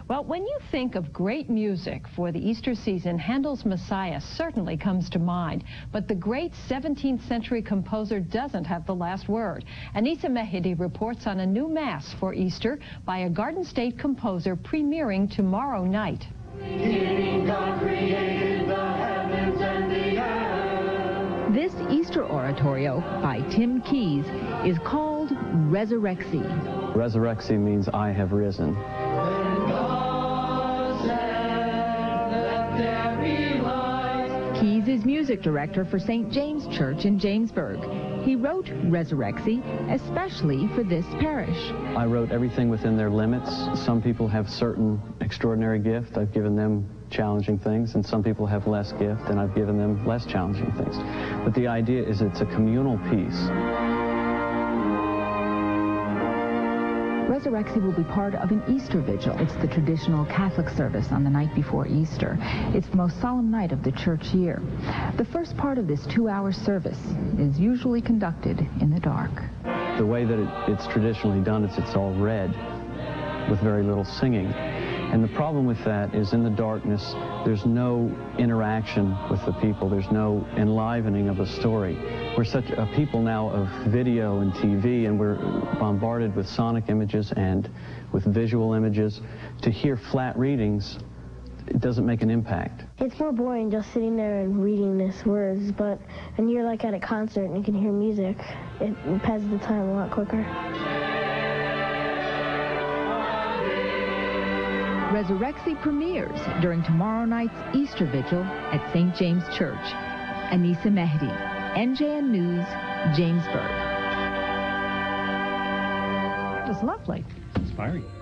Well, when you think of great music for the Easter season, Handel's Messiah certainly comes to mind. But the great 17th century composer doesn't have the last word. Anissa Mehdi reports on a new Mass for Easter by a Garden State composer premiering tomorrow night. God created the heavens and the earth. This Easter oratorio by Tim Keyes is called Resurrexy. Resurrexy means I have risen. Keyes is music director for St. James Church in Jamesburg. He wrote Resurrexy especially for this parish. I wrote everything within their limits. Some people have certain extraordinary gift. I've given them challenging things, and some people have less gift, and I've given them less challenging things. But the idea is it's a communal piece. Resurrexy will be part of an Easter vigil. It's the traditional Catholic service on the night before Easter. It's the most solemn night of the church year. The first part of this 2-hour service is usually conducted in the dark. The way that it's traditionally done is it's all read with very little singing. And the problem with that is in the darkness, there's no interaction with the people. There's no enlivening of a story. We're such a people now of video and TV, and we're bombarded with sonic images and with visual images. To hear flat readings, it doesn't make an impact. It's more boring just sitting there and reading these words, but when you're like at a concert and you can hear music, it passes the time a lot quicker. Resurrexy premieres during tomorrow night's Easter Vigil at St. James Church. Anissa Mehdi, NJN News, Jamesburg. That was lovely. Inspiring.